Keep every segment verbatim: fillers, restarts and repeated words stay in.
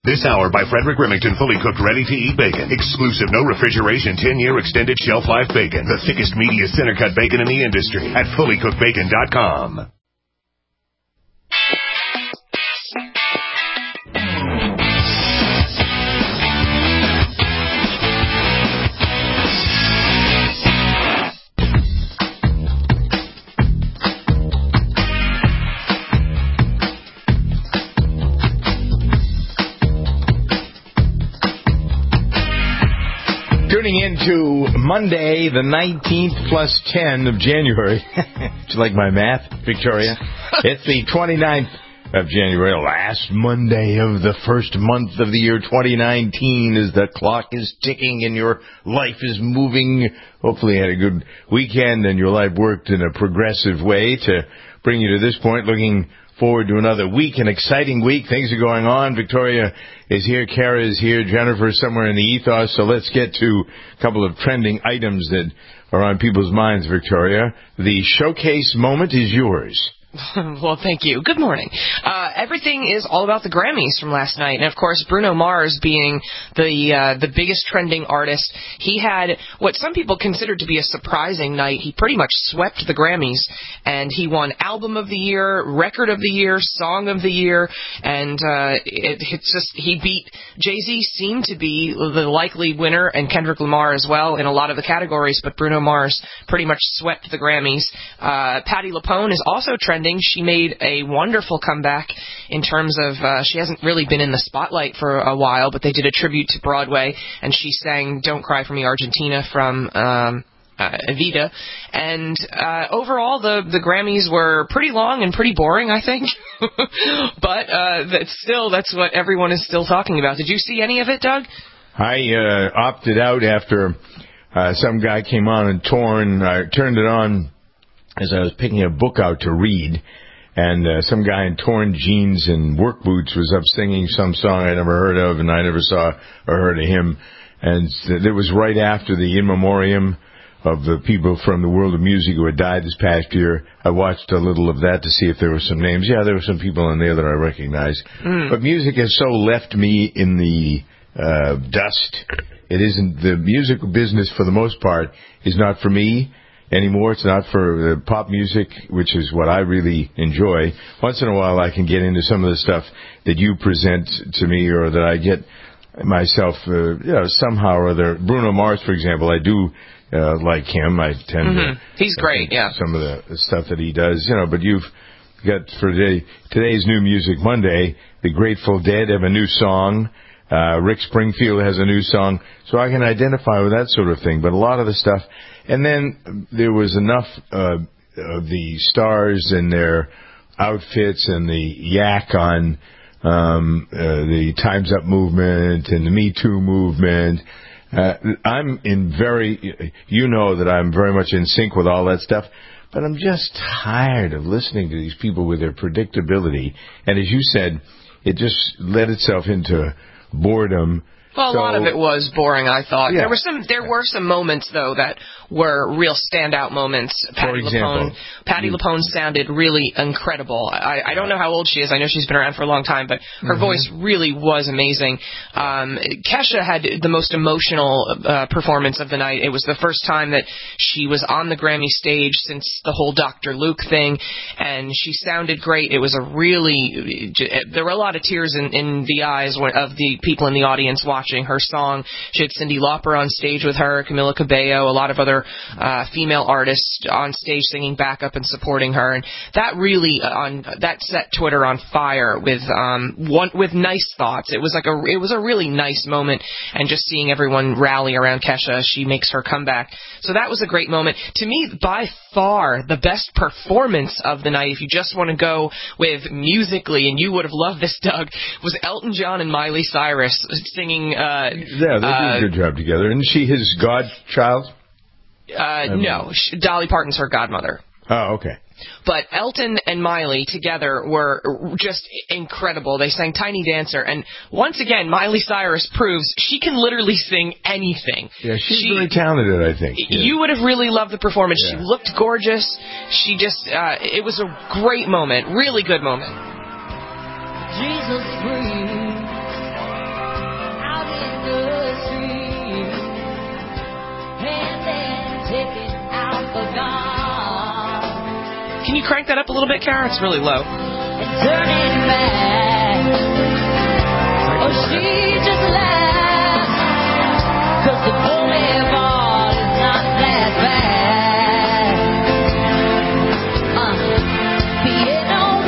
This hour by Frederick Remington, fully cooked, ready-to-eat bacon. Exclusive, no refrigeration, ten-year extended shelf life bacon. The thickest, meatiest, center-cut bacon in the industry at fully cooked bacon dot com. Turning into Monday, the nineteenth plus ten of January. Do you like my math, Victoria? It's the twenty-ninth of January, last Monday of the first month of the year twenty nineteen, as the clock is ticking and your life is moving. Hopefully you had a good weekend and your life worked in a progressive way to bring you to this point. Looking forward to another week, an exciting week. Things are going on. Victoria is here. Kara is here. Jennifer is somewhere in the ethos. So let's get to a couple of trending items that are on people's minds, Victoria. The showcase moment is yours. Well, thank you. Good morning. Uh, everything is all about the Grammys from last night. And, of course, Bruno Mars being the uh, the biggest trending artist. He had what some people considered to be a surprising night. He pretty much swept the Grammys, and he won Album of the Year, Record of the Year, Song of the Year, and uh, it, it's just he beat Jay-Z, seemed to be the likely winner, and Kendrick Lamar as well in a lot of the categories, but Bruno Mars pretty much swept the Grammys. Uh, Patti LuPone is also trending. She made a wonderful comeback in terms of uh, she hasn't really been in the spotlight for a while, but they did a tribute to Broadway, and she sang Don't Cry for Me, Argentina from um, uh, Evita. And uh, overall, the, the Grammys were pretty long and pretty boring, I think. But uh, that's still, that's what everyone is still talking about. Did you see any of it, Doug? I uh, opted out after uh, some guy came on and torn. I turned it on as I was picking a book out to read, and uh, some guy in torn jeans and work boots was up singing some song I never heard of, and I never saw or heard of him. And it was right after the in memoriam of the people from the world of music who had died this past year. I watched a little of that to see if there were some names. Yeah, there were some people in there that I recognized. Mm. But music has so left me in the uh, dust. It isn't, the music business for the most part is not for me anymore. It's not for uh, pop music, which is what I really enjoy. Once in a while I can get into some of the stuff that you present to me, or that I get myself, uh, you know, somehow or other. Bruno Mars, for example, I do uh, like him. I tend mm-hmm. to... He's great, yeah. Some of the stuff that he does, you know, but you've got for today, today's New Music Monday, the Grateful Dead have a new song. Uh, Rick Springfield has a new song, so I can identify with that sort of thing. But a lot of the stuff, and then there was enough uh, of the stars and their outfits and the yak on um, uh, the Time's Up movement and the Me Too movement. Uh, I'm in very, you know that I'm very much in sync with all that stuff. But I'm just tired of listening to these people with their predictability. And as you said, it just led itself into boredom. Well, a so, lot of it was boring, I thought. Yeah. There were some there were some moments, though, that were real standout moments. Patti LuPone, Patti you, LuPone sounded really incredible. I, I don't know how old she is. I know she's been around for a long time, but her mm-hmm. voice really was amazing. Um, Kesha had the most emotional uh, performance of the night. It was the first time that she was on the Grammy stage since the whole Doctor Luke thing, and she sounded great. It was a really... There were a lot of tears in, in the eyes of the people in the audience watching her song. She had Cyndi Lauper on stage with her, Camila Cabello, a lot of other uh, female artists on stage singing backup and supporting her, and that really uh, on that set Twitter on fire with um one with nice thoughts. It was like a it was a really nice moment, and just seeing everyone rally around Kesha as she makes her comeback. So that was a great moment. To me, by far the best performance of the night, if you just want to go with musically, and you would have loved this, Doug, was Elton John and Miley Cyrus singing. Uh, yeah, they uh, did a good job together. Isn't she his godchild? Uh, no, Dolly Parton's her godmother. Oh, okay. But Elton and Miley together were just incredible. They sang Tiny Dancer, and once again, Miley Cyrus proves she can literally sing anything. Yeah, she's she, really talented, I think. Yeah. You would have really loved the performance. Yeah. She looked gorgeous. She just, uh, it was a great moment, really good moment. Jesus breathed crank that up a little bit, Kara? It's really low. Turning back. Oh, she just laughed. 'Cause the boulevard is not that bad. Uh, being old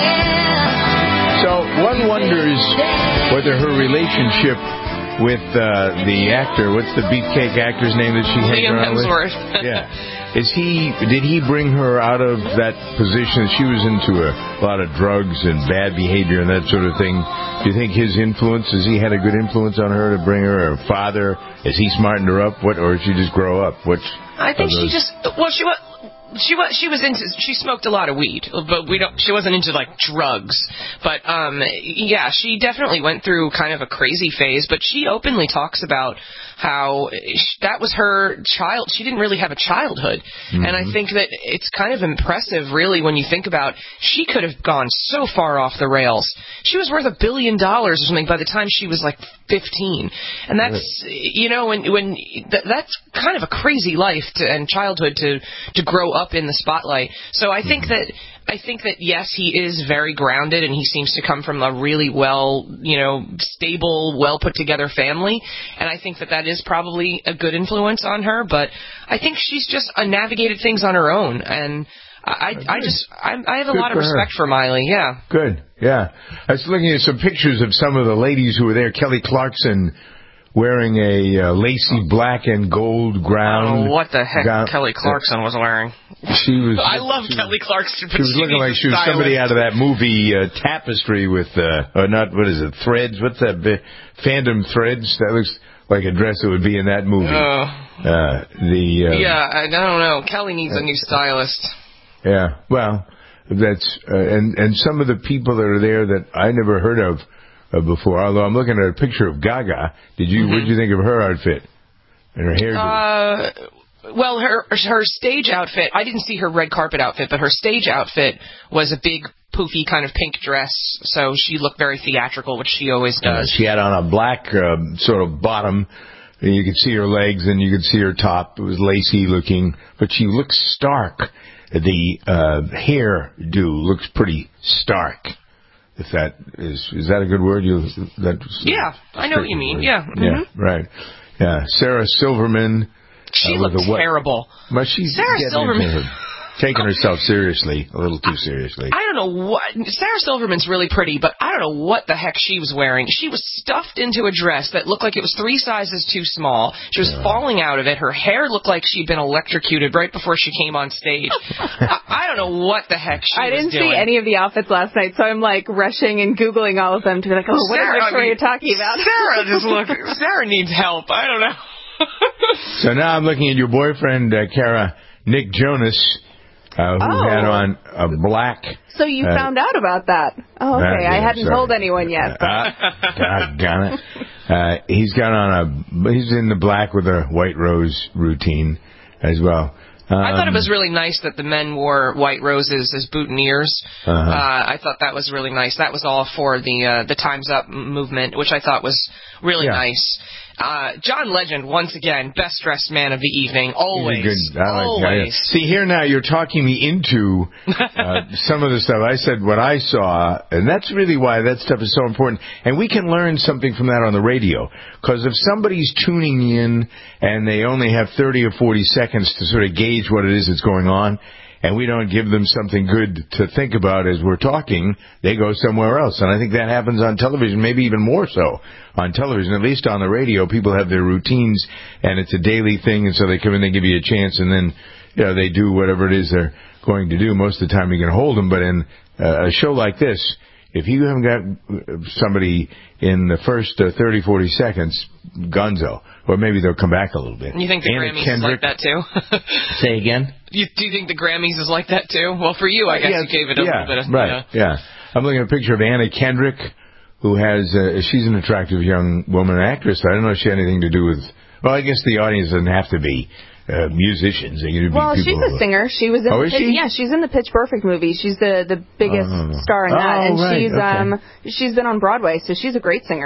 man. So one wonders whether her relationship with uh, the actor, what's the beefcake actor's name that she hangs Liam around Hemsworth. with? Yeah. Is he, did he bring her out of that position? She was into a lot of drugs and bad behavior and that sort of thing. Do you think his influence, has he had a good influence on her to bring her? Her father, has he smartened her up? What, or did she just grow up? Which I think she just, well, she was... She was she was into she smoked a lot of weed, but we don't she wasn't into like drugs. But um yeah, she definitely went through kind of a crazy phase, but she openly talks about how that was her child. She didn't really have a childhood. Mm-hmm. And I think that it's kind of impressive really when you think about she could have gone so far off the rails. She was worth a billion dollars or something by the time she was like fifteen. And that's right. you know when when th- that's kind of a crazy life to, and childhood to to grow up in the spotlight. So I think that I think that yes, he is very grounded, and he seems to come from a really well, you know, stable, well put together family. And I think that that is probably a good influence on her. But I think she's just uh, navigated things on her own, and I I just I, I have a Good lot of for respect her. for Miley. Yeah. Good. Yeah. I was looking at some pictures of some of the ladies who were there. Kelly Clarkson wearing a uh, lacy black and gold ground. Oh, what the heck gown. Kelly Clarkson was wearing. She was. I love she, Kelly Clarkson. But she was she looking like she was stylist. somebody out of that movie uh, Tapestry with, uh, or not, what is it, Threads? What's that? Bi- Fandom Threads? That looks like a dress that would be in that movie. Uh, uh, the. Uh, yeah, I, I don't know. Kelly needs uh, a new stylist. Yeah, well, that's, uh, and, and some of the people that are there that I never heard of uh, before, although I'm looking at a picture of Gaga. Did you, mm-hmm. what did you think of her outfit? And her hairdo? Uh, well, her, her stage outfit, I didn't see her red carpet outfit, but her stage outfit was a big, poofy kind of pink dress, so she looked very theatrical, which she always does. Uh, she had on a black uh, sort of bottom. And you could see her legs and you could see her top. It was lacy looking, but she looked stark. The uh, hairdo looks pretty stark. If that is, is that a good word? You that's yeah, I know what you mean. Word. Yeah, mm-hmm. yeah, right. Yeah, Sarah Silverman. She uh, looked terrible. But she's Sarah Silverman. Taking herself seriously, a little too seriously. I don't know what... Sarah Silverman's really pretty, but I don't know what the heck she was wearing. She was stuffed into a dress that looked like it was three sizes too small. She was yeah. falling out of it. Her hair looked like she'd been electrocuted right before she came on stage. I, I don't know what the heck she I was doing. I didn't see any of the outfits last night, so I'm like rushing and Googling all of them to be like, oh, what Sarah, is the I mean, you're talking about? Sarah just look. Sarah needs help. I don't know. So now I'm looking at your boyfriend, uh, Kara, Nick Jonas. Uh, who oh. had on a black... So you uh, found out about that. Oh, okay. Uh, yeah, I hadn't sorry. told anyone yet. Uh, doggone it. Uh, he's got on a... He's in the black with a white rose routine as well. Um, I thought it was really nice that the men wore white roses as boutonnieres. Uh-huh. Uh, I thought that was really nice. That was all for the uh, the Time's Up movement, which I thought was really yeah. nice. Uh, John Legend, once again, best dressed man of the evening, always. Good, I like, always. I, see, here now you're talking me into uh, some of the stuff. I said what I saw, and that's really why that stuff is so important. And we can learn something from that on the radio. Because if somebody's tuning in and they only have thirty or forty seconds to sort of gauge what it is that's going on, and we don't give them something good to think about as we're talking, they go somewhere else. And I think that happens on television, maybe even more so on television. At least on the radio, people have their routines, and it's a daily thing, and so they come in, they give you a chance, and then you know they do whatever it is they're going to do. Most of the time you can hold them, but in uh, a show like this, if you haven't got somebody in the first uh, thirty, forty seconds, gonzo. Or maybe they'll come back a little bit. You think the Anna Grammys Kendrick, is like that, too? Say again? You, do you think the Grammys is like that, too? Well, for you, I guess yeah, you gave it a yeah, little bit of... Right, you know. yeah. I'm looking at a picture of Anna Kendrick, who has... Uh, she's an attractive young woman, an actress. I don't know if she had anything to do with... Well, I guess the audience doesn't have to be uh, musicians. They can be well, people she's a who, singer. She was in oh, the is Pitch, she? Yeah, she's in the Pitch Perfect movie. She's the, the biggest oh. star in that. Oh, and right, she's okay. um she's been on Broadway, so she's a great singer.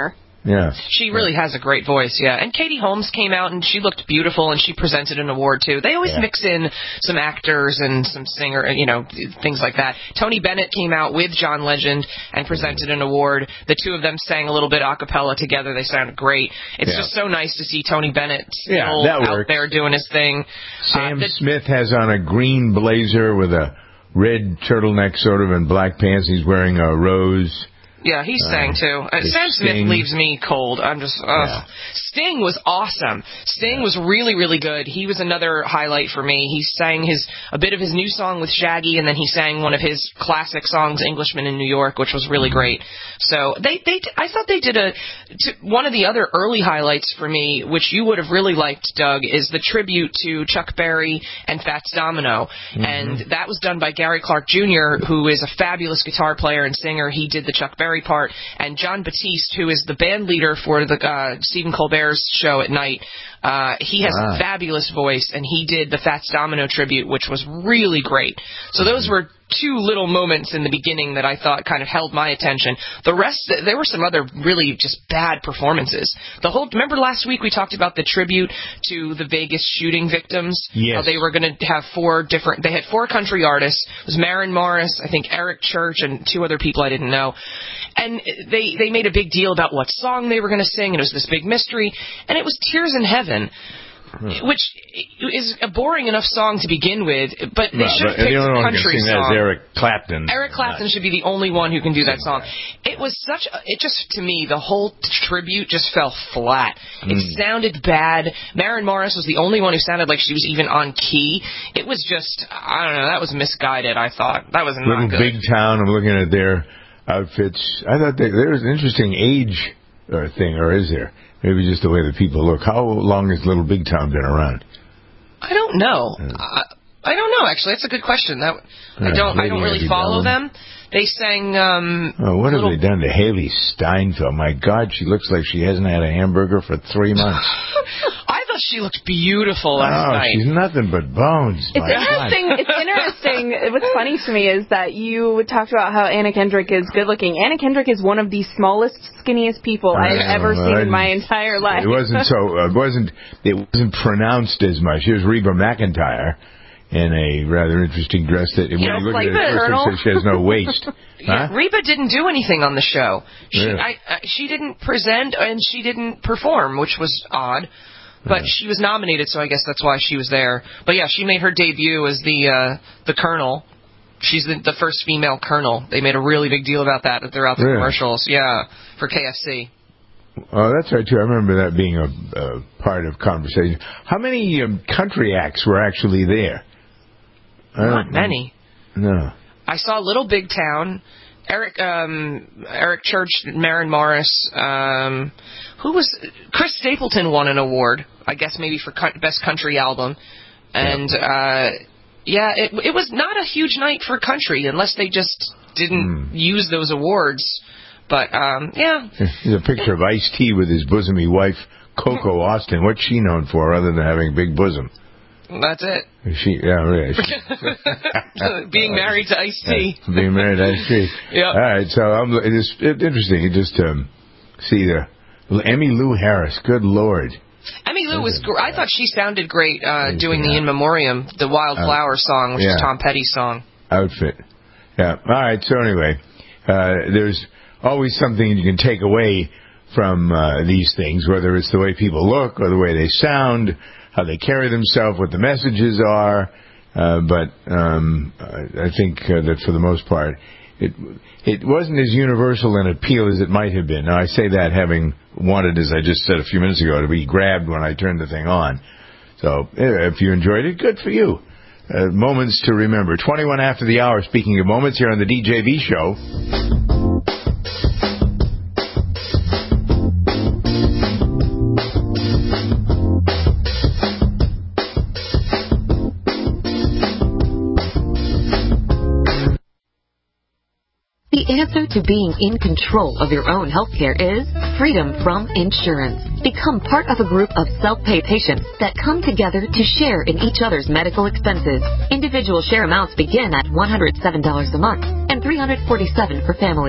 Yeah. She really has a great voice, yeah. And Katie Holmes came out, and she looked beautiful, and she presented an award, too. They always yeah. mix in some actors and some singer, you know, things like that. Tony Bennett came out with John Legend and presented an award. The two of them sang a little bit a cappella together. They sounded great. It's yeah. just so nice to see Tony Bennett still yeah, out there doing his thing. Sam uh, the, Smith has on a green blazer with a red turtleneck sort of and black pants. He's wearing a rose. Yeah, he sang uh, too. Uh, Sam Smith Sting. leaves me cold. I'm just. Uh, Yeah. Sting was awesome. Sting yeah. was really, really good. He was another highlight for me. He sang his a bit of his new song with Shaggy, and then he sang one of his classic songs, "Englishman in New York," which was really great. So they, they, I thought they did a. To, one of the other early highlights for me, which you would have really liked, Doug, is the tribute to Chuck Berry and Fats Domino, mm-hmm. and that was done by Gary Clark Junior, who is a fabulous guitar player and singer. He did the Chuck Berry part, and John Batiste, who is the band leader for the uh, Stephen Colbert's show at night, uh, he has ah. a fabulous voice, and he did the Fats Domino tribute, which was really great. So those were two little moments in the beginning that I thought kind of held my attention. The rest, there were some other really just bad performances. The whole, remember last week we talked about the tribute to the Vegas shooting victims? Yes. How they were going to have four different, they had four country artists. It was Maren Morris, I think Eric Church, and two other people I didn't know. And they, they made a big deal about what song they were going to sing, and it was this big mystery. And it was Tears in Heaven, Hmm. which is a boring enough song to begin with, but they no, should have picked picked a country sing song. That is Eric Clapton. Eric Clapton should be the only one who can do that song. It was such a, it just, to me, the whole tribute just fell flat. Mm. It sounded bad. Maren Morris was the only one who sounded like she was even on key. It was just, I don't know, that was misguided, I thought. That was not Little good. Big Town, I'm looking at their outfits. I thought they, there was an interesting age or thing, or is there? Maybe just the way that people look. How long has Little Big Town been around? I don't know. Yeah. I, I don't know, actually. That's a good question. That yeah, I don't I don't really follow them. They sang... Um, oh, what little... have they done to Haley Steinfeld? My God, she looks like she hasn't had a hamburger for three months. I thought she looked beautiful last oh, night. She's nothing but bones. It's interesting. It's interesting. What's funny to me is that you talked about how Anna Kendrick is good looking. Anna Kendrick is one of the smallest, skinniest people I've know, ever well, seen I, in my entire life. It wasn't so. It wasn't. It wasn't pronounced as much. Here's Reba McEntire in a rather interesting dress that when you, know, you look like at it, first it says she has no waist. Yeah, huh? Reba didn't do anything on the show. She, yeah. I, I, she didn't present and she didn't perform, which was odd. But yeah. she was nominated, so I guess that's why she was there. But yeah, she made her debut as the uh, the Colonel. She's the, the first female Colonel. They made a really big deal about that throughout the really? commercials. Yeah, for K F C. Oh, that's right, too. I remember that being a, a part of conversation. How many um, country acts were actually there? Not many. No. I saw Little Big Town, Eric um, Eric Church, Maren Morris. Um, who was Chris Stapleton won an award, I guess maybe for co- best country album, and yeah, uh, yeah it, it was not a huge night for country unless they just didn't mm. use those awards. But um, yeah, there's a picture of Ice-T with his bosomy wife Coco Austin. What's she known for other than having a big bosom? That's it. She, yeah, really. Being married to Ice-T. Yeah, being married to Ice-T. Yeah. All right, so um, it is it's interesting. You just um, see the Emmylou Harris. Good Lord. Emmylou was. Gr- I thought she sounded great uh, doing the In Memoriam, the Wildflower uh, song, which yeah. is Tom Petty's song. Outfit. Yeah. All right. So anyway, uh, there's always something you can take away from uh, these things, whether it's the way people look or the way they sound, how they carry themselves, what the messages are. Uh, but um, I think uh, that for the most part, it it wasn't as universal an appeal as it might have been. Now, I say that having wanted, as I just said a few minutes ago, to be grabbed when I turned the thing on. So if you enjoyed it, good for you. Uh, moments to remember. twenty-one after the hour, speaking of moments, here on the D J V Show. The answer to being in control of your own healthcare is freedom from insurance. Become part of a group of self-pay patients that come together to share in each other's medical expenses. Individual share amounts begin at one hundred seven dollars a month and three hundred forty-seven dollars for families.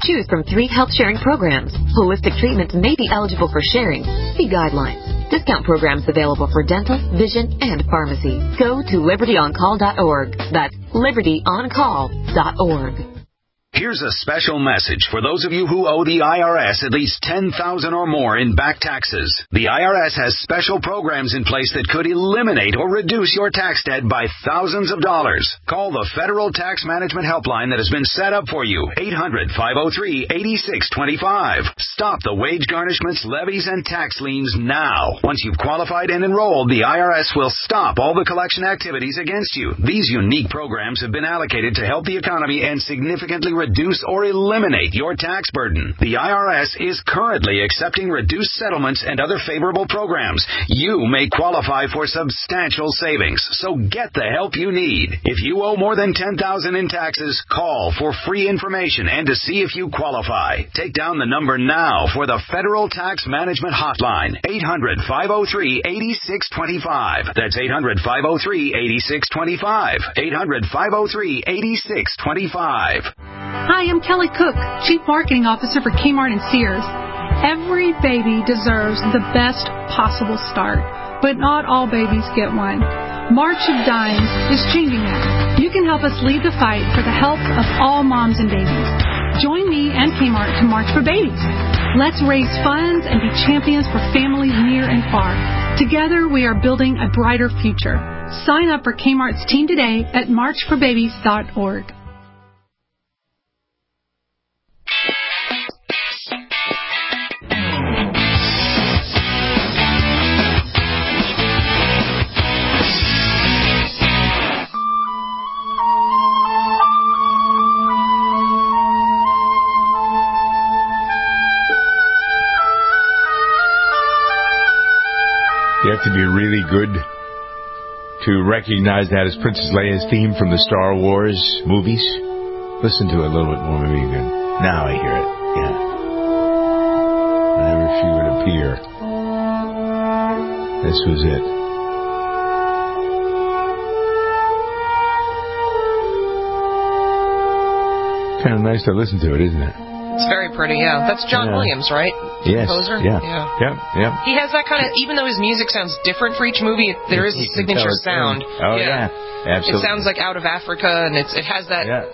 Choose from three health sharing programs. Holistic treatments may be eligible for sharing. See guidelines. Discount programs available for dental, vision, and pharmacy. Go to liberty on call dot org. That's liberty on call dot org. Here's a special message for those of you who owe the I R S at least ten thousand dollars or more in back taxes. The I R S has special programs in place that could eliminate or reduce your tax debt by thousands of dollars. Call the Federal Tax Management Helpline that has been set up for you, eight hundred, five oh three, eight six two five. Stop the wage garnishments, levies, and tax liens now. Once you've qualified and enrolled, the I R S will stop all the collection activities against you. These unique programs have been allocated to help the economy and significantly reduce or eliminate your tax burden. The I R S is currently accepting reduced settlements and other favorable programs. You may qualify for substantial savings, so get the help you need. If you owe more than ten thousand dollars in taxes, call for free information and to see if you qualify. Take down the number now for the Federal Tax Management Hotline, eight hundred, five oh three, eight six two five. That's eight hundred, five oh three, eight six two five. eight hundred, five oh three, eight six two five. Hi, I'm Kelly Cook, Chief Marketing Officer for Kmart and Sears. Every baby deserves the best possible start, but not all babies get one. March of Dimes is changing that. You can help us lead the fight for the health of all moms and babies. Join me and Kmart to March for Babies. Let's raise funds and be champions for families near and far. Together, we are building a brighter future. Sign up for Kmart's team today at march for babies dot org. You have to be really good to recognize that as Princess Leia's theme from the Star Wars movies. Listen to it a little bit more, maybe you can. Now I hear it. Yeah. Whenever she would appear, this was it. Kind of nice to listen to it, isn't it? It's very pretty, yeah. That's John yeah. Williams, right? Yes. Composer? Yeah. yeah. Yeah. Yeah. He has that kind of, even though his music sounds different for each movie, there is a signature sound. Oh, yeah. yeah. Absolutely. It sounds like Out of Africa, and it's it has that. Yeah.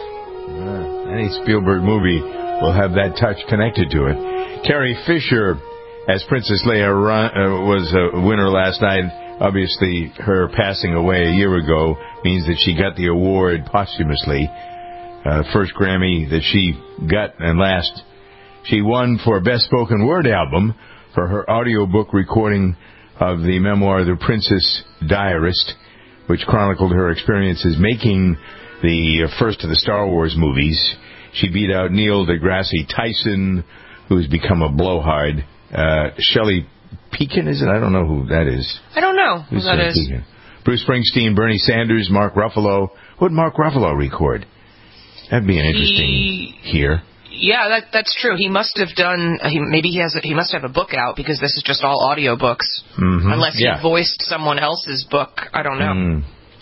Uh, any Spielberg movie will have that touch connected to it. Carrie Fisher, as Princess Leia, run, uh, was a winner last night. Obviously, her passing away a year ago means that she got the award posthumously. Uh, first Grammy that she got, and last she won for Best Spoken Word Album for her audiobook recording of the memoir The Princess Diarist, which chronicled her experiences making the first of the Star Wars movies. She beat out Neil deGrasse Tyson, who's become a blowhard. Uh, Shelley Pekin, is it? I don't know who that is. I don't know who Who's that uh, is. Pekin? Bruce Springsteen, Bernie Sanders, Mark Ruffalo. What did Mark Ruffalo record? That'd be an interesting he, here. Yeah, that that's true. He must have done. He, maybe he has. A, he must have a book out because this is just all audiobooks. Mm-hmm. Unless he yeah. voiced someone else's book. I don't know. Mm.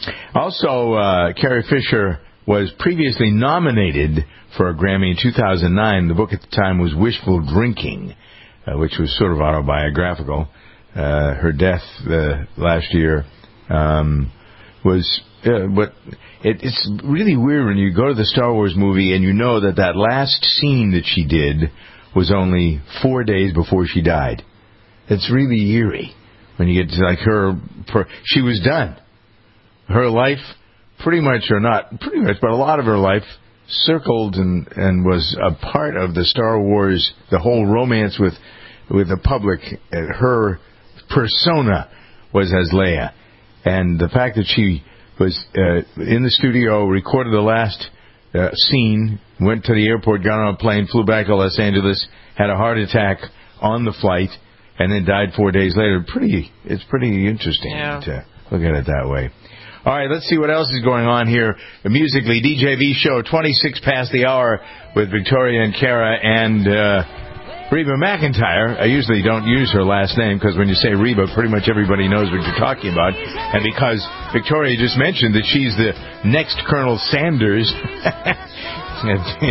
Also, uh, Carrie Fisher was previously nominated for a Grammy in two thousand nine. The book at the time was Wishful Drinking, uh, which was sort of autobiographical. Uh, her death uh, last year um, was. Uh, but it, it's really weird when you go to the Star Wars movie and you know that that last scene that she did was only four days before she died. It's really eerie when you get to like her. Per, she was done. Her life, pretty much, or not pretty much, but a lot of her life circled and, and was a part of the Star Wars, the whole romance with with the public. Her persona was as Leia, and the fact that she was uh, in the studio, recorded the last uh, scene, went to the airport, got on a plane, flew back to Los Angeles, had a heart attack on the flight, and then died four days later. Pretty, it's pretty interesting yeah. to look at it that way. All right, let's see what else is going on here musically. D J V Show, twenty-six past the hour with Victoria and Kara and uh, Reba McEntire. I usually don't use her last name because when you say Reba, pretty much everybody knows what you're talking about. And because Victoria just mentioned that she's the next Colonel Sanders,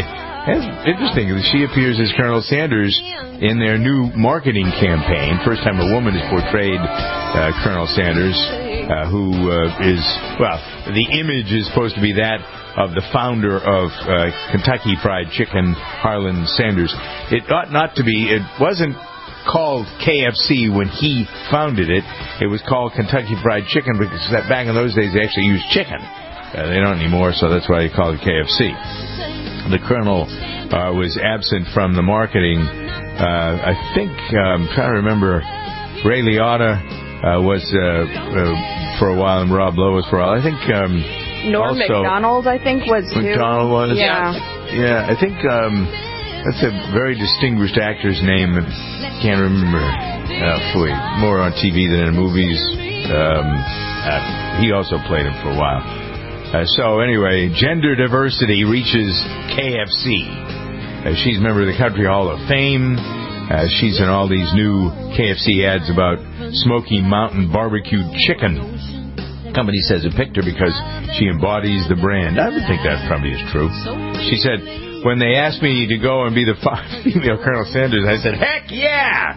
It's interesting that she appears as Colonel Sanders in their new marketing campaign. First time a woman has portrayed uh, Colonel Sanders, uh, who uh, is, well, the image is supposed to be that of the founder of uh, Kentucky Fried Chicken, Harlan Sanders. It ought not to be, it wasn't called K F C when he founded it. It was called Kentucky Fried Chicken because back in those days they actually used chicken. Uh, they don't anymore, so that's why they call it K F C. The Colonel uh, was absent from the marketing. Uh, I think, I'm um, trying to remember, Ray Liotta uh, was uh, uh, for a while and Rob Lowe was for a while. I think um, Norm also, MacDonald, I think, was too. MacDonald was? Yeah. Yeah, I think um, that's a very distinguished actor's name. Can't remember. Uh, fully. More on T V than in movies. Um, uh, he also played him for a while. Uh, so anyway, gender diversity reaches K F C. Uh, she's a member of the Country Hall of Fame. Uh, she's in all these new K F C ads about Smoky Mountain barbecued chicken. The company says it picked her because she embodies the brand. I would think that probably is true. She said, when they asked me to go and be the female Colonel Sanders, I said, heck yeah!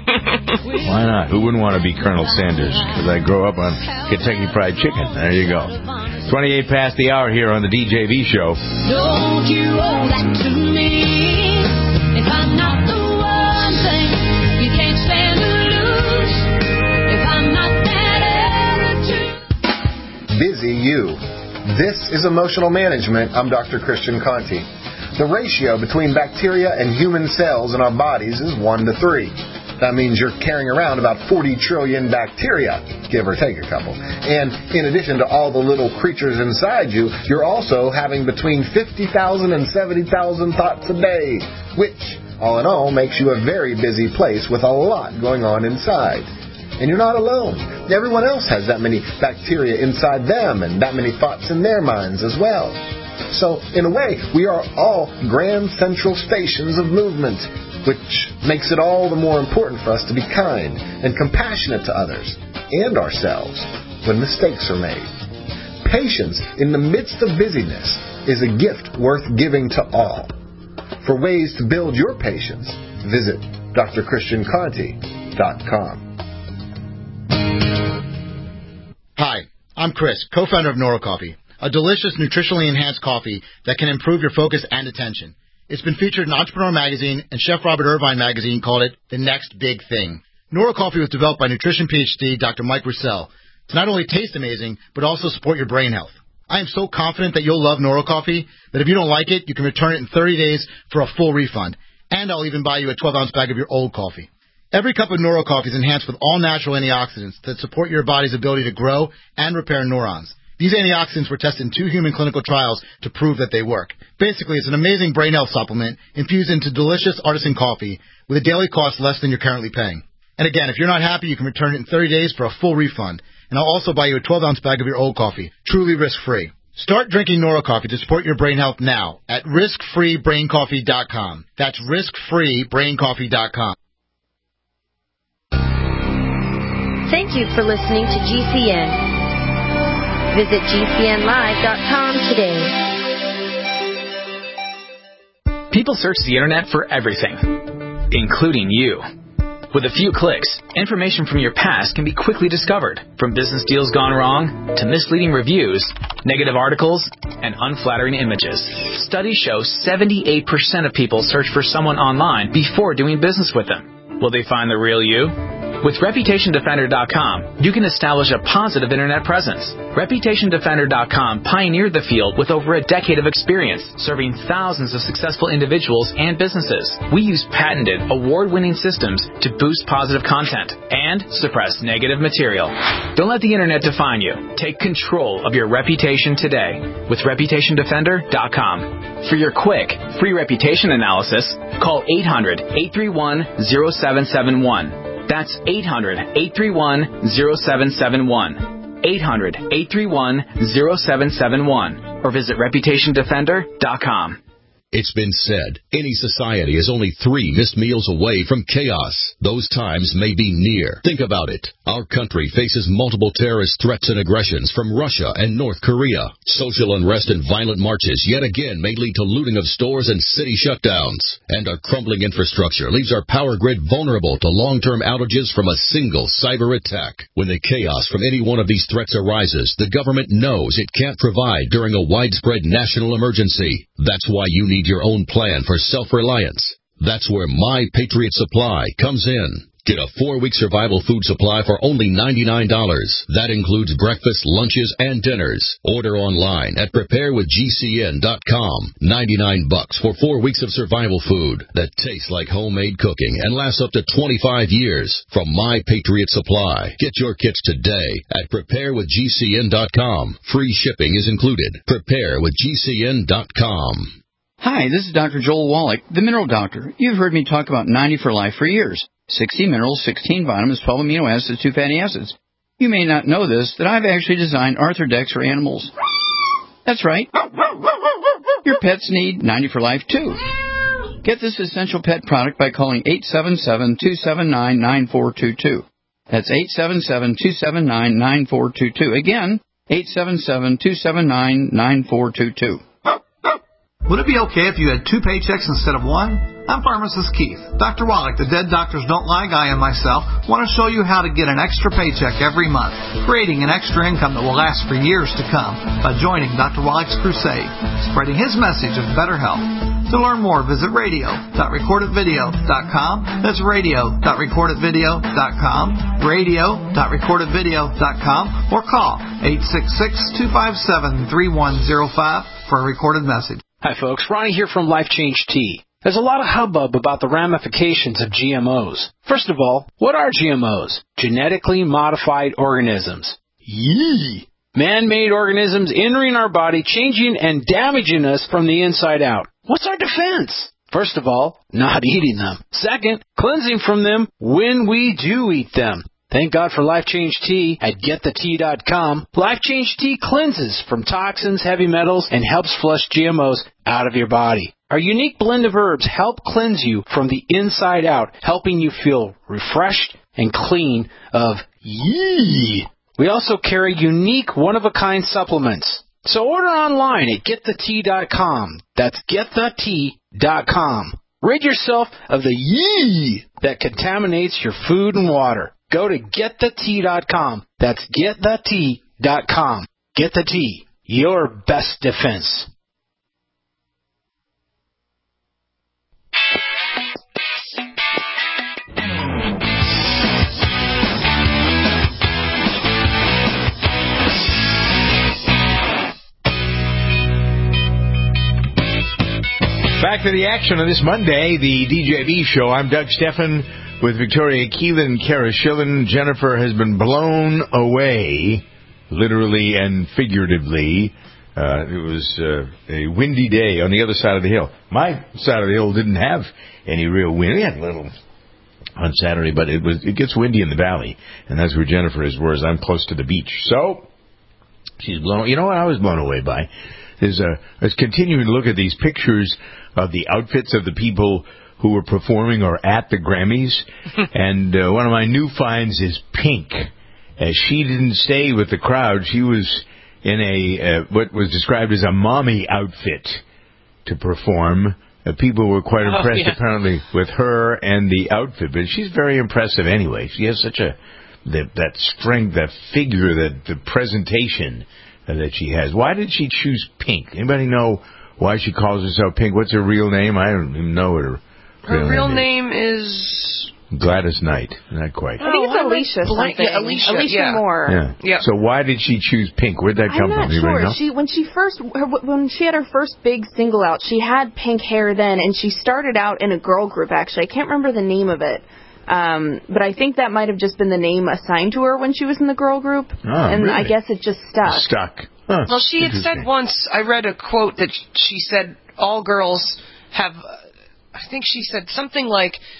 Why not? Who wouldn't want to be Colonel Sanders? Because I grew up on Kentucky Fried Chicken. There you go. twenty-eight past the hour here on the D J V Show. Don't you owe that to me? If I'm not the one thing you can't stand to lose. If I'm not that attitude. Busy you. This is Emotional Management. I'm Doctor Christian Conti. The ratio between bacteria and human cells in our bodies is one to three. That means you're carrying around about forty trillion bacteria, give or take a couple. And in addition to all the little creatures inside you, you're also having between fifty thousand and seventy thousand thoughts a day, which, all in all, makes you a very busy place with a lot going on inside. And you're not alone. Everyone else has that many bacteria inside them and that many thoughts in their minds as well. So, in a way, we are all grand central stations of movement, which makes it all the more important for us to be kind and compassionate to others and ourselves when mistakes are made. Patience in the midst of busyness is a gift worth giving to all. For ways to build your patience, visit D R Christian Conti dot com. Hi, I'm Chris, co-founder of NeuroCoffee, a delicious, nutritionally enhanced coffee that can improve your focus and attention. It's been featured in Entrepreneur Magazine, and Chef Robert Irvine Magazine called it the next big thing. NeuroCoffee was developed by nutrition PhD Doctor Mike Roussel to not only taste amazing, but also support your brain health. I am so confident that you'll love NeuroCoffee that if you don't like it, you can return it in thirty days for a full refund. And I'll even buy you a twelve-ounce bag of your old coffee. Every cup of NeuroCoffee is enhanced with all-natural antioxidants that support your body's ability to grow and repair neurons. These antioxidants were tested in two human clinical trials to prove that they work. Basically, it's an amazing brain health supplement infused into delicious artisan coffee with a daily cost less than you're currently paying. And again, if you're not happy, you can return it in thirty days for a full refund. And I'll also buy you a twelve-ounce bag of your old coffee, truly risk-free. Start drinking NeuroCoffee to support your brain health now at risk free brain coffee dot com. That's risk free brain coffee dot com. Thank you for listening to G C N. Visit G C N live dot com today. People search the internet for everything, including you. With a few clicks, information from your past can be quickly discovered, from business deals gone wrong to misleading reviews, negative articles, and unflattering images. Studies show seventy-eight percent of people search for someone online before doing business with them. Will they find the real you? With Reputation Defender dot com, you can establish a positive internet presence. Reputation Defender dot com pioneered the field with over a decade of experience, serving thousands of successful individuals and businesses. We use patented, award-winning systems to boost positive content and suppress negative material. Don't let the internet define you. Take control of your reputation today with Reputation Defender dot com. For your quick, free reputation analysis, call eight hundred, eight three one, zero seven seven one. That's eight hundred, eight three one, zero seven seven one. eight hundred, eight three one, zero seven seven one. Or visit Reputation Defender dot com. It's been said, any society is only three missed meals away from chaos. Those times may be near. Think about it. Our country faces multiple terrorist threats and aggressions from Russia and North Korea. Social unrest and violent marches yet again may lead to looting of stores and city shutdowns. And our crumbling infrastructure leaves our power grid vulnerable to long-term outages from a single cyber attack. When the chaos from any one of these threats arises, the government knows it can't provide during a widespread national emergency. That's why you need your own plan for self-reliance. That's where My Patriot Supply comes in. Get a four-week survival food supply for only ninety-nine dollars. That includes breakfast, lunches, and dinners. Order online at prepare with G C N dot com. ninety-nine bucks for four weeks of survival food that tastes like homemade cooking and lasts up to twenty-five years from My Patriot Supply. Get your kits today at prepare with G C N dot com. Free shipping is included. prepare with G C N dot com. Hi, this is Doctor Joel Wallach, the Mineral Doctor. You've heard me talk about ninety for Life for years. sixty minerals, sixteen vitamins, twelve amino acids, two fatty acids. You may not know this, that I've actually designed Arthrodex for animals. That's right. Your pets need ninety for Life, too. Get this essential pet product by calling eight seven seven, two seven nine, nine four two two. That's eight seven seven, two seven nine, nine four two two. Again, eight seven seven, two seven nine, nine four two two. Would it be okay if you had two paychecks instead of one? I'm Pharmacist Keith. Doctor Wallach, the Dead Doctors Don't Lie guy, and myself want to show you how to get an extra paycheck every month, creating an extra income that will last for years to come by joining Doctor Wallach's crusade, spreading his message of better health. To learn more, visit radio dot record it video dot com. That's radio dot record it video dot com, radio dot record it video dot com, or call eight six six, two five seven, three one zero five for a recorded message. Hi, folks. Ronnie here from Life Change Tea. There's a lot of hubbub about the ramifications of G M Os. First of all, what are G M Os? Genetically modified organisms. Yee! Man-made organisms entering our body, changing and damaging us from the inside out. What's our defense? First of all, not eating them. Second, cleansing from them when we do eat them. Thank God for Life Change Tea at get the tea dot com. Life Change Tea cleanses from toxins, heavy metals, and helps flush G M Os out of your body. Our unique blend of herbs help cleanse you from the inside out, helping you feel refreshed and clean of yee. We also carry unique one-of-a-kind supplements. So order online at get the tea dot com. That's get the tea dot com. Rid yourself of the yee that contaminates your food and water. Go to get the tea dot com. That's get the tea dot com. Get the Tea, your best defense. Back to the action on this Monday, the D J B show. I'm Doug Steffen with Victoria Keelan and Kara Schillen. Jennifer has been blown away, literally and figuratively. Uh, it was uh, a windy day on the other side of the hill. My side of the hill didn't have any real wind. We had a little on Saturday, but it was it gets windy in the valley, and that's where Jennifer is, whereas I'm close to the beach. So she's blown. You know what I was blown away by is uh, I was continuing to look at these pictures of the outfits of the people who were performing or at the Grammys, and uh, one of my new finds is Pink. As she didn't stay with the crowd, she was in a uh, what was described as a mommy outfit to perform. Uh, people were quite impressed, oh, yeah. apparently, with her and the outfit, but she's very impressive anyway. She has such a that, that strength, that figure, that the presentation uh, that she has. Why did she choose Pink? Anybody know why she calls herself Pink? What's her real name? I don't even know what her Her real, real name, name is... Gladys Knight. Not quite. I think it's Alicia something. Yeah, Alicia, Alicia yeah. Moore. Yeah. Yeah. So why did she choose Pink? Where'd that come I'm not from? sure. Know? She when she first her, when she had her first big single out, she had pink hair then, and she started out in a girl group. Actually, I can't remember the name of it, um, but I think that might have just been the name assigned to her when she was in the girl group, oh, and really? I guess it just stuck. Stuck. Huh. Well, she had said once. I read a quote that she said all girls have. I think she said something like.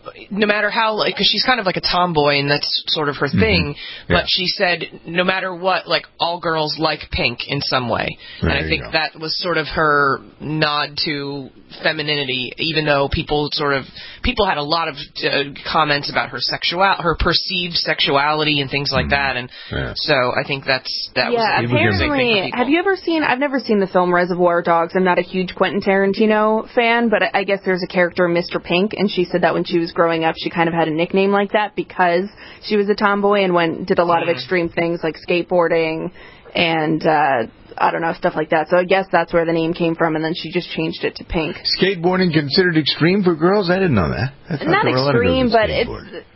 no matter how, like, because she's kind of like a tomboy, and that's sort of her thing. Mm-hmm. Yeah. But she said, no matter what, like, all girls like pink in some way. There and I you think go. that was sort of her nod to femininity, even though people sort of people had a lot of uh, comments about her sexual, her perceived sexuality and things like Mm-hmm. that. And Yeah. so I think that's that yeah, was a big thing for apparently. people. Have you ever seen? I've never seen the film Reservoir Dogs. I'm not a huge Quentin Tarantino fan, but I, I guess there's a character, Mister Pink, and she said that when she was growing up, she kind of had a nickname like that because she was a tomboy and went did a lot Mm-hmm. of extreme things like skateboarding and uh, I don't know, stuff like that. So I guess that's where the name came from, and then she just changed it to Pink. Skateboarding considered extreme for girls? I didn't know that. I thought Not there were a lot of extreme, girls that but skateboard. it's.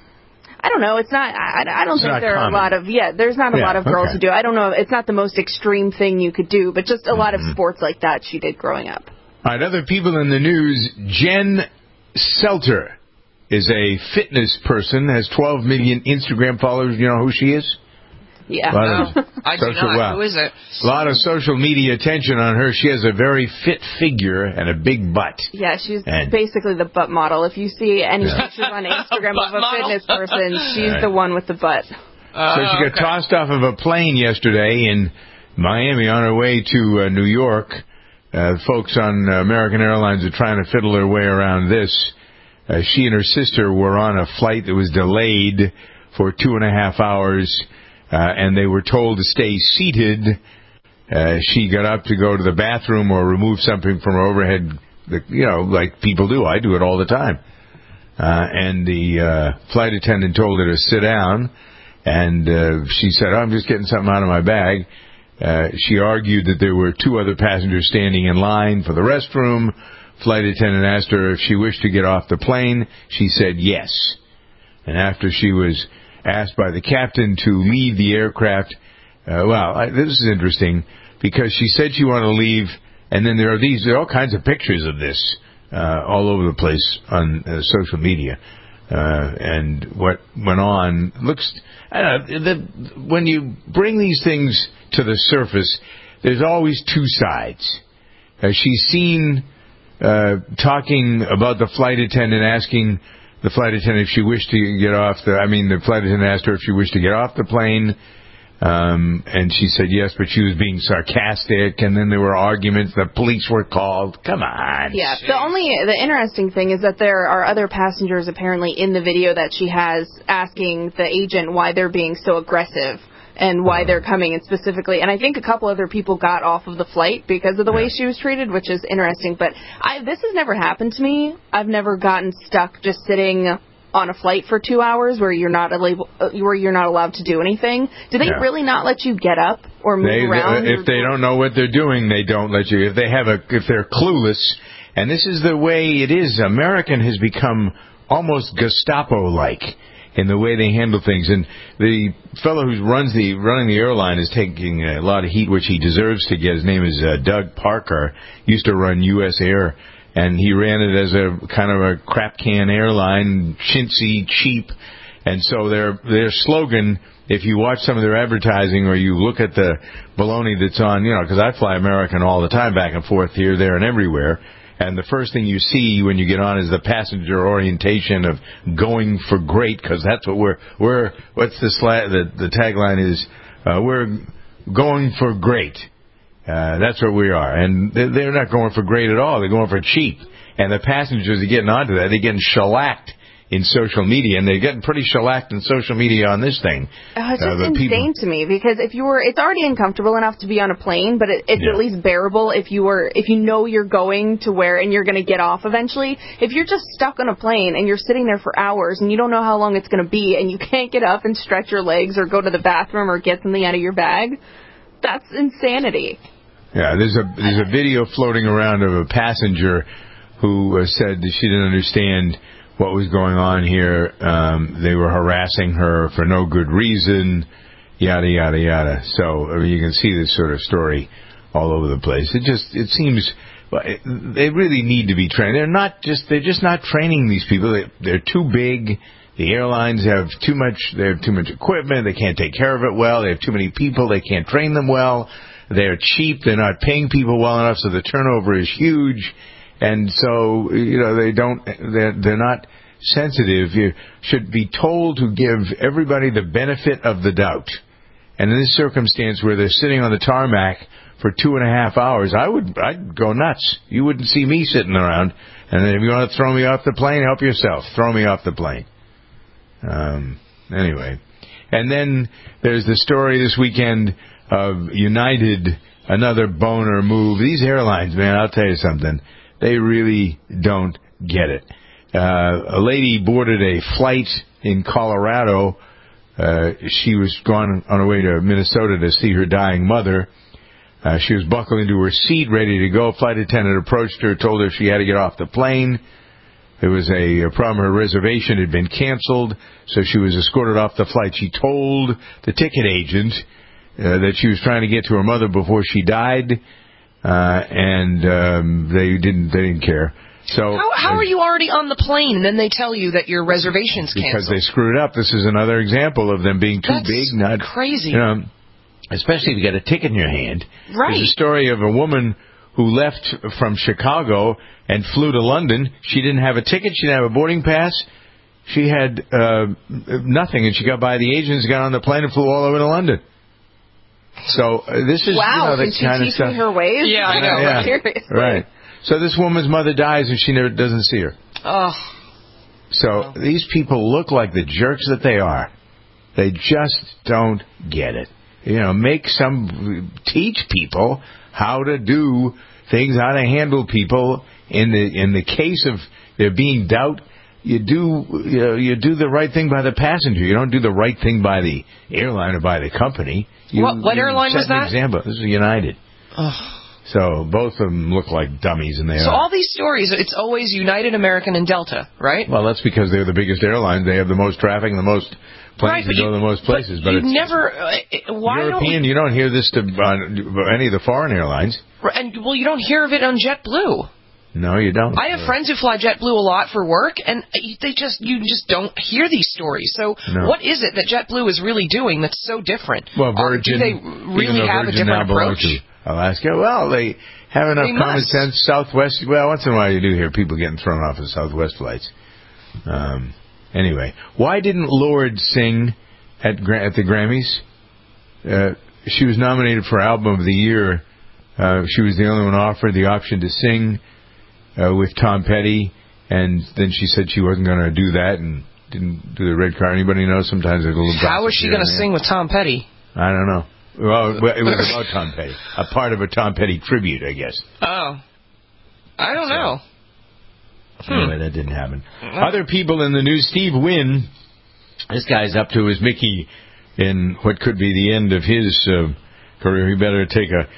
I don't know. It's not. I, I don't It's think not there are common. a lot of. Yeah, there's not a Yeah, lot of girls okay. who do. I don't know. It's not the most extreme thing you could do, but just a lot of Mm-hmm. sports like that she did growing up. All right, other people in the news. Jen Selter is a fitness person, has twelve million Instagram followers. You know who she is? Yeah. A lot of I do social- not. wow. Who is it? A lot of social media attention on her. She has a very fit figure and a big butt. Yeah, she's And- basically the butt model. If you see any Yeah. pictures on Instagram of Butt a model? fitness person, she's Right. the one with the butt. Uh, So she got okay. tossed off of a plane yesterday in Miami on her way to uh, New York. Uh, folks on uh, American Airlines are trying to fiddle their way around this. Uh, she and her sister were on a flight that was delayed for two and a half hours, uh, and they were told to stay seated. Uh, she got up to go to the bathroom or remove something from her overhead, you know, like people do. I do it all the time. Uh, and the uh, flight attendant told her to sit down, and uh, she said, oh, I'm just getting something out of my bag. Uh, she argued that there were two other passengers standing in line for the restroom. Flight attendant asked her if she wished to get off the plane. She said yes. And after she was asked by the captain to leave the aircraft, uh, well, I, this is interesting, because she said she wanted to leave, and then there are these, there are all kinds of pictures of this uh, all over the place on uh, social media. Uh, and what went on looks, I don't know, the, when you bring these things to the surface, there's always two sides. Uh, she's seen uh, talking about the flight attendant, asking the flight attendant if she wished to get off the, I mean, the flight attendant asked her if she wished to get off the plane. Um, and she said yes, but she was being sarcastic, and then there were arguments. The police were called. Come on. Yeah, the only the interesting thing is that there are other passengers apparently in the video that she has asking the agent why they're being so aggressive and why they're coming, and specifically, and I think a couple other people got off of the flight because of the way she was treated, which is interesting. But I, this has never happened to me. I've never gotten stuck just sitting on a flight for two hours where you're not able, where you're not allowed to do anything. Do they Yeah. really not let you get up or move They, around? they, if they don't know what they're doing, they don't let you. If they have a, if they're clueless, and this is the way it is. American has become almost Gestapo-like in the way they handle things. And the fellow who runs the running the airline is taking a lot of heat, which he deserves to get. His name is uh, Doug Parker. Used to run U S Air, and he ran it as a kind of a crap can airline, chintzy, cheap. And so their their slogan, if you watch some of their advertising or you look at the baloney that's on, you know, because I fly American all the time, back and forth here, there, and everywhere. And the first thing you see when you get on is the passenger orientation of going for great, because that's what we're, we're, what's the sla- the, the tagline is, uh, we're going for great. Uh, that's what we are. And they're, they're not going for great at all. They're going for cheap. And the passengers are getting onto that. They're getting shellacked in social media, and they're getting pretty shellacked in social media on this thing. Oh, it's Uh, just the insane people- to me, because if you were, it's already uncomfortable enough to be on a plane, but it, it's Yeah. at least bearable if you were, if you know you're going to where and you're going to get off eventually. If you're just stuck on a plane and you're sitting there for hours and you don't know how long it's going to be and you can't get up and stretch your legs or go to the bathroom or get something out of your bag, that's insanity. Yeah, there's a there's a video floating around of a passenger who uh, said that she didn't understand what was going on here. Um, they were harassing her for no good reason, yada yada yada. So I mean, you can see this sort of story all over the place. It just it seems well, it, they really need to be trained. They're not just they're just not training these people. They, they're too big. The airlines have too much. They have too much equipment. They can't take care of it well. They have too many people. They can't train them well. They're cheap. They're not paying people well enough, so the turnover is huge. And so, you know, they don't, they're, they're not sensitive, you should be told to give everybody the benefit of the doubt. And in this circumstance where they're sitting on the tarmac for two and a half hours, I would, I'd go nuts. You wouldn't see me sitting around. And then if you want to throw me off the plane, help yourself. Throw me off the plane. Um, anyway. And then there's the story this weekend of United, another boner move. These airlines, man, I'll tell you something. They really don't get it. Uh, a lady boarded a flight in Colorado. Uh, she was gone on her way to Minnesota to see her dying mother. Uh, she was buckled into her seat, ready to go. Flight attendant approached her, told her she had to get off the plane. There was a, a problem. Her reservation had been canceled, so she was escorted off the flight. She told the ticket agent uh, that she was trying to get to her mother before she died, uh, and um, they didn't. They didn't care. So how, how are you already on the plane and then they tell you that your reservation's canceled? Because they screwed up. This is another example of them being too That's big. Not crazy. You know, especially if you got a ticket in your hand. Right. There's a story of a woman who left from Chicago and flew to London. She didn't have a ticket. She didn't have a boarding pass. She had uh, nothing, and she got by the agents, got on the plane, and flew all over to London. So uh, this is wow, you know, the can she kind of teach stuff. me her ways? Yeah, I know. Yeah, Seriously. right. So this woman's mother dies, and she never doesn't see her. Oh. So these people look like the jerks that they are. They just don't get it. You know, make some, teach people how to do things, how to handle people. In the in the case of there being doubt, you do you know, you do the right thing by the passenger. You don't do the right thing by the airline or by the company. You, what what you airline set was an that? Example. This is United. Ugh. So both of them look like dummies, and they So are. all these stories, it's always United, American, and Delta, right? Well, that's because they're the biggest airlines. They have the most traffic and the most planes right, to go to the most places. But, but it's you never. Uh, why European. don't You don't hear this to uh, any of the foreign airlines. and well, you don't hear of it on JetBlue. No, you don't. I have friends who fly JetBlue a lot for work, and they just you just don't hear these stories. So, No. what is it that JetBlue is really doing that's so different? Well, Or Virgin. do they even really though have Virgin a different now belongs approach? to Alaska. Well, they have enough They common must. sense. Southwest. Well, once in a while you do hear people getting thrown off of Southwest flights. Um, anyway, why didn't Lorde sing at Gra- at the Grammys? Uh, she was nominated for Album of the Year. Uh, she was the only one offered the option to sing uh, with Tom Petty, and then she said she wasn't going to do that and didn't do the red car. Anybody know? Sometimes there's a little. How is she going to sing with Tom Petty? I don't know. Well, it was about Tom Petty. A part of a Tom Petty tribute, I guess. Oh, I don't know. Anyway, that didn't happen. Other people in the news, Steve Wynn, this guy's up to his Mickey in what could be the end of his uh, career. He better take a...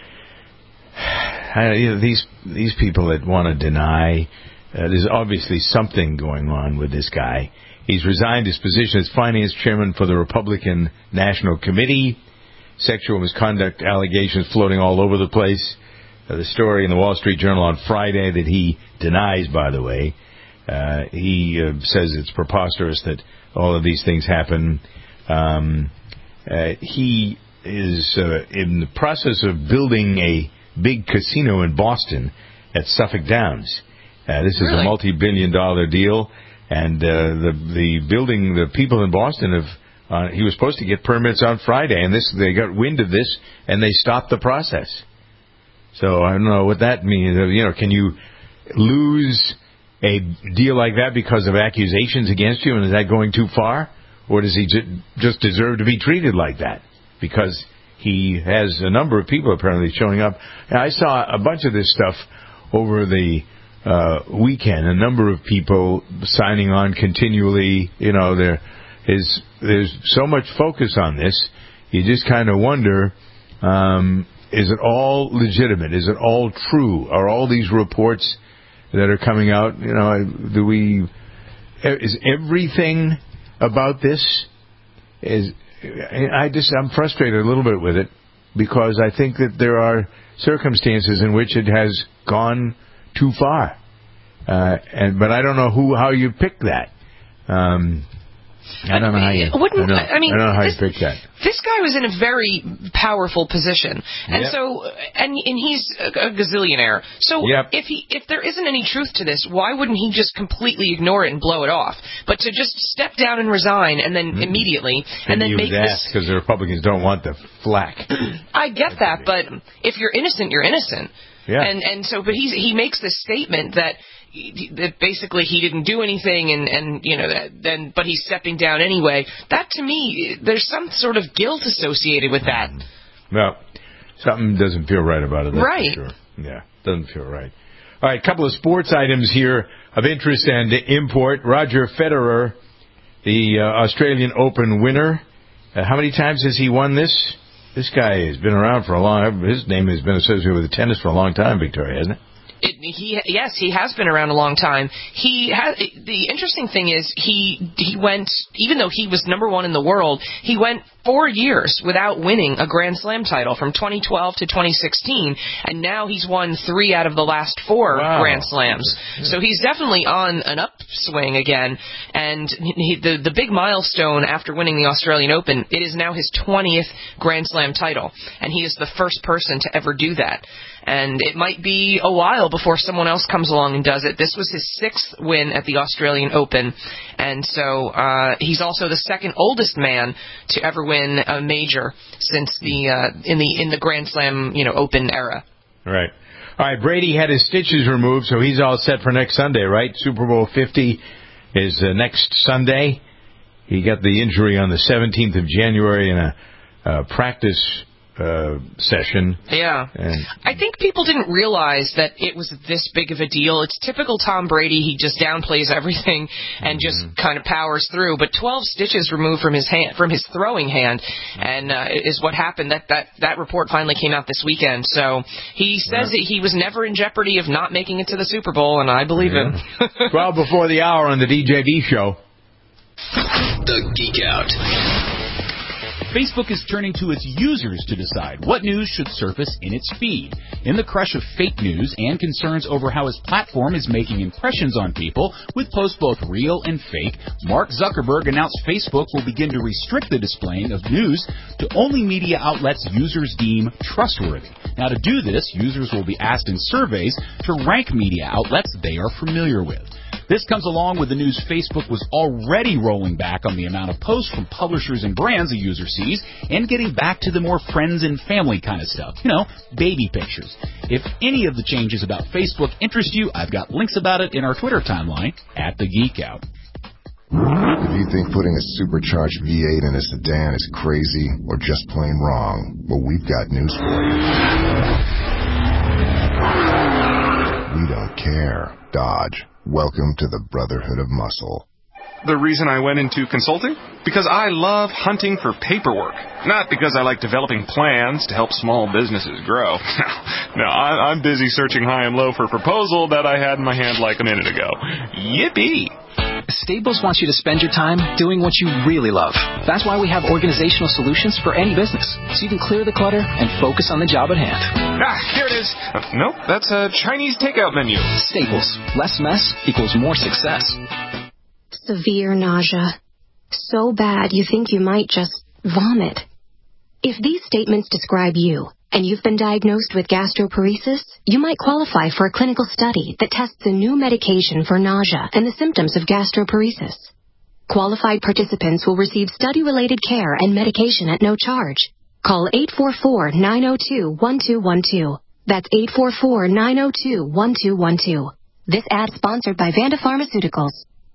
I, you know, these these people that want to deny, uh, there's obviously something going on with this guy. He's resigned his position as finance chairman for the Republican National Committee. Sexual misconduct allegations floating all over the place. Uh, the story in the Wall Street Journal on Friday that he denies, by the way. Uh, he uh, says it's preposterous that all of these things happen. Um, uh, he is uh, in the process of building a big casino in Boston at Suffolk Downs. Uh, this is Really? a multi-billion dollar deal, and uh, the the building, the people in Boston have. Uh, he was supposed to get permits on Friday, and this they got wind of this, and they stopped the process. So I don't know what that means. You know, can you lose a deal like that because of accusations against you, and is that going too far? Or does he ju- just deserve to be treated like that? Because he has a number of people apparently showing up. And I saw a bunch of this stuff over the uh, weekend, a number of people signing on continually. You know, there is there's so much focus on this, you just kind of wonder, um, is it all legitimate? Is it all true? Are all these reports that are coming out, you know, do we, is everything about this, is, I just, I'm frustrated a little bit with it, because I think that there are circumstances in which it has gone too far. Uh, and, but I don't know who, how you pick that. Um, I don't know how you. Wouldn't, I, don't, I mean, I don't know how this, you pick that. This guy was in a very powerful position, and Yep. so, and and he's a, a gazillionaire. So Yep. if he, if there isn't any truth to this, why wouldn't he just completely ignore it and blow it off? But to just step down and resign, and then mm-hmm. immediately, and, and then he make was this. asked because the Republicans don't want the flack. I get that, but if you're innocent, you're innocent. Yeah. And and so, but he's he makes this statement that. that basically he didn't do anything, and, and you know that then, but he's stepping down anyway. That to me, there's some sort of guilt associated with that. Well, something doesn't feel right about it. That's right. For sure. Yeah, doesn't feel right. All right, a couple of sports items here of interest and import. Roger Federer, the uh, Australian Open winner. Uh, how many times has he won this? This guy has been around for a long. His name has been associated with the tennis for a long time, Victoria, hasn't it? It, he yes, he has been around a long time. He has, the interesting thing is he he went, even though he was number one in the world, he went four years without winning a Grand Slam title from twenty twelve to twenty sixteen, and now he's won three out of the last four wow. Grand Slams. So he's definitely on an upswing again. And he, the the big milestone after winning the Australian Open, it is now his twentieth Grand Slam title, and he is the first person to ever do that. And it might be a while before someone else comes along and does it. This was his sixth win at the Australian Open, and so uh, he's also the second oldest man to ever win a major since the uh, in the in the Grand Slam, you know, Open era. Right. All right. Brady had his stitches removed, so he's all set for next Sunday, right? Super Bowl fifty is uh, next Sunday. He got the injury on the seventeenth of January in a uh, practice. Uh, session. Yeah. And I think people didn't realize that it was this big of a deal. It's typical Tom Brady. He just downplays everything and just mm-hmm. kind of powers through. But twelve stitches removed from his hand, from his throwing hand, and uh, is what happened. That, that that report finally came out this weekend. So he says yeah. that he was never in jeopardy of not making it to the Super Bowl, and I believe yeah. him. twelve before the hour on the D J V show. The Geek Out. Facebook is turning to its users to decide what news should surface in its feed. In the crush of fake news and concerns over how his platform is making impressions on people with posts both real and fake, Mark Zuckerberg announced Facebook will begin to restrict the displaying of news to only media outlets users deem trustworthy. Now, to do this, users will be asked in surveys to rank media outlets they are familiar with. This comes along with the news Facebook was already rolling back on the amount of posts from publishers and brands a user sees and getting back to the more friends and family kind of stuff. You know, baby pictures. If any of the changes about Facebook interest you, I've got links about it in our Twitter timeline at The Geek Out. If you think putting a supercharged V eight in a sedan is crazy or just plain wrong, well, we've got news for you. We don't care. Dodge. Welcome to the Brotherhood of Muscle. The reason I went into consulting? Because I love hunting for paperwork. Not because I like developing plans to help small businesses grow. No, I'm busy searching high and low for a proposal that I had in my hand like a minute ago. Yippee! Staples wants you to spend your time doing what you really love. That's why we have organizational solutions for any business, so you can clear the clutter and focus on the job at hand. Ah, here it is. Uh, nope, that's a Chinese takeout menu. Staples. Less mess equals more success. Severe nausea. So bad you think you might just vomit. If these statements describe you, and you've been diagnosed with gastroparesis, you might qualify for a clinical study that tests a new medication for nausea and the symptoms of gastroparesis. Qualified participants will receive study-related care and medication at no charge. Call eight four four, nine zero two, one two one two. That's eight four four, nine zero two, one two one two. This ad sponsored by Vanda Pharmaceuticals.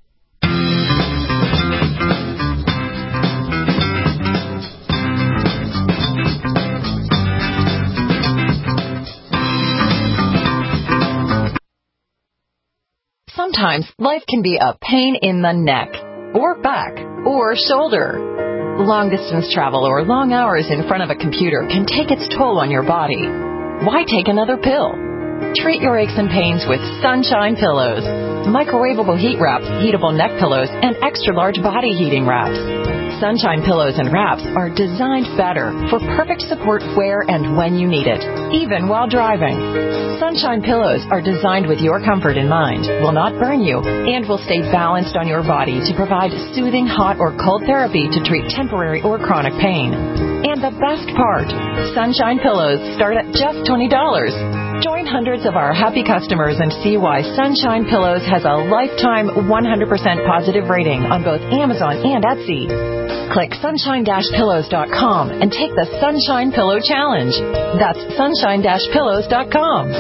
Sometimes life can be a pain in the neck, or back, or shoulder. Long-distance travel or long hours in front of a computer can take its toll on your body. Why take another pill? Treat your aches and pains with Sunshine Pillows. Microwavable heat wraps, heatable neck pillows, and extra-large body heating wraps. Sunshine pillows and wraps are designed better for perfect support where and when you need it, even while driving. Sunshine pillows are designed with your comfort in mind, will not burn you, and will stay balanced on your body to provide soothing hot or cold therapy to treat temporary or chronic pain. And the best part, Sunshine pillows start at just twenty dollars. Join hundreds of our happy customers and see why Sunshine Pillows has a lifetime one hundred percent positive rating on both Amazon and Etsy. Click sunshine dash pillows dot com and take the Sunshine Pillow Challenge. That's sunshine dash pillows dot com.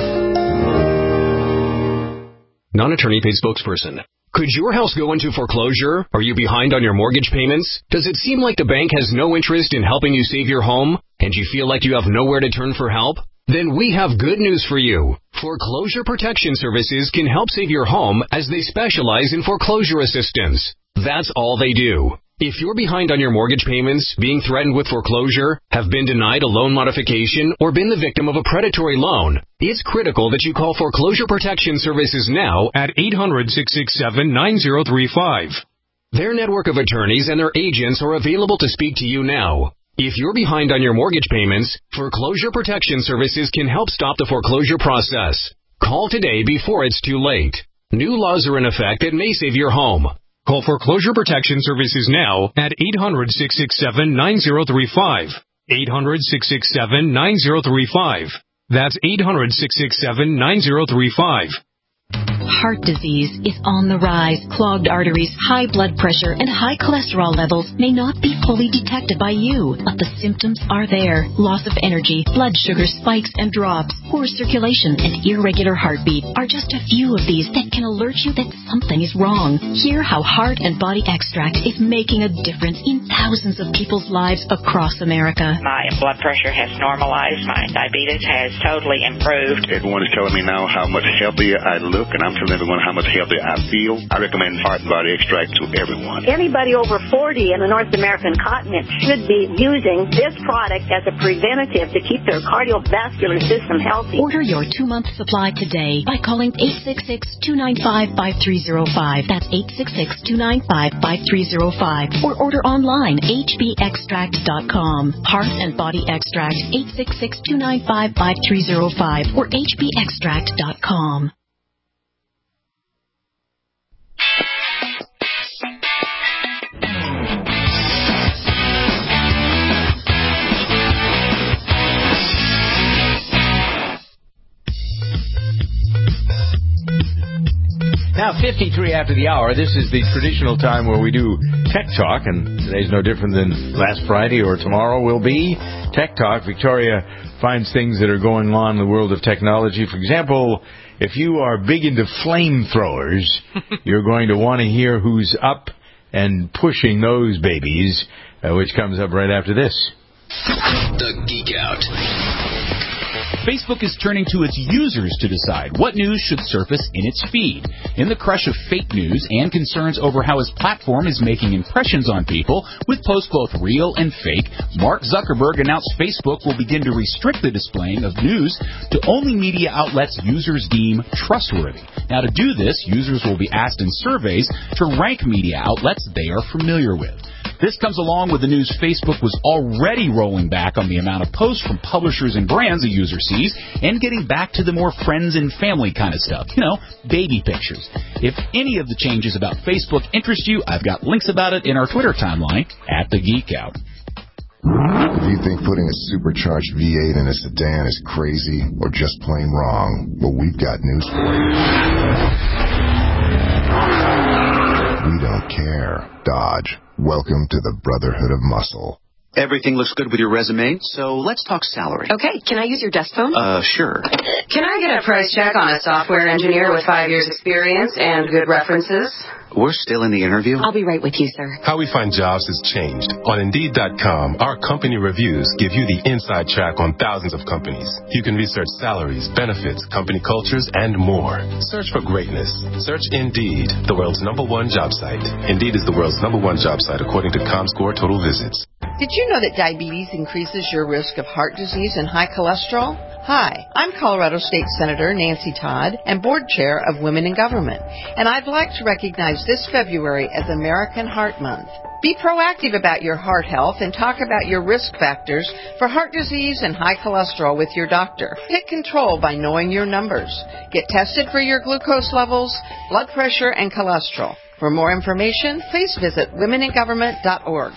Non-attorney paid spokesperson. Could your house go into foreclosure? Are you behind on your mortgage payments? Does it seem like the bank has no interest in helping you save your home? And you feel like you have nowhere to turn for help? Then we have good news for you. Foreclosure Protection Services can help save your home as they specialize in foreclosure assistance. That's all they do. If you're behind on your mortgage payments, being threatened with foreclosure, have been denied a loan modification, or been the victim of a predatory loan, it's critical that you call Foreclosure Protection Services now at eight hundred, six six seven, nine zero three five. Their network of attorneys and their agents are available to speak to you now. If you're behind on your mortgage payments, Foreclosure Protection Services can help stop the foreclosure process. Call today before it's too late. New laws are in effect that may save your home. Call Foreclosure Protection Services now at eight hundred, six six seven, nine zero three five. eight hundred, six six seven, nine zero three five. That's eight hundred, six six seven, nine zero three five. Heart disease is on the rise. Clogged arteries, high blood pressure, and high cholesterol levels may not be fully detected by you, but the symptoms are there. Loss of energy, blood sugar spikes and drops, poor circulation, and irregular heartbeat are just a few of these that can alert you that something is wrong. Hear how Heart and Body Extract is making a difference in thousands of people's lives across America. My blood pressure has normalized. My diabetes has totally improved. Everyone is telling me now how much healthier I look, and I'm telling everyone how much healthier I feel. I recommend Heart and Body Extract to everyone. Anybody over forty in the North American continent should be using this product as a preventative to keep their cardiovascular system healthy. Order your two-month supply today by calling eight six six, two nine five, five three zero five. That's eight six six, two nine five, five three zero five. Or order online, h b extract dot com. Heart and Body Extract, eight six six, two nine five, five three zero five or h b extract dot com. Now, fifty-three after the hour, this is the traditional time where we do Tech Talk, and today's no different than last Friday or tomorrow will be Tech Talk. Victoria finds things that are going on in the world of technology. For example, if you are big into flamethrowers, you're going to want to hear who's up and pushing those babies, uh, which comes up right after this. The Geek Out. Facebook is turning to its users to decide what news should surface in its feed. In the crush of fake news and concerns over how his platform is making impressions on people, with posts both real and fake, Mark Zuckerberg announced Facebook will begin to restrict the displaying of news to only media outlets users deem trustworthy. Now, to do this, users will be asked in surveys to rank media outlets they are familiar with. This comes along with the news Facebook was already rolling back on the amount of posts from publishers and brands a user sees and getting back to the more friends and family kind of stuff. You know, baby pictures. If any of the changes about Facebook interest you, I've got links about it in our Twitter timeline at The Geek Out. If you think putting a supercharged V eight in a sedan is crazy or just plain wrong, well, we've got news for you. We don't care. Dodge. Welcome to the Brotherhood of Muscle. Everything looks good with your resume, so let's talk salary. Okay, can I use your desk phone? Uh, sure. Can I get a price check on a software engineer with five years experience and good references? We're still in the interview. I'll be right with you, sir. How we find jobs has changed. On Indeed dot com, our company reviews give you the inside track on thousands of companies. You can research salaries, benefits, company cultures, and more. Search for greatness. Search Indeed, the world's number one job site. Indeed is the world's number one job site according to ComScore Total Visits. Did you know that diabetes increases your risk of heart disease and high cholesterol? Hi, I'm Colorado State Senator Nancy Todd and Board Chair of Women in Government, and I'd like to recognize this February as American Heart Month. Be proactive about your heart health and talk about your risk factors for heart disease and high cholesterol with your doctor. Take control by knowing your numbers. Get tested for your glucose levels, blood pressure, and cholesterol. For more information, please visit women in government dot org.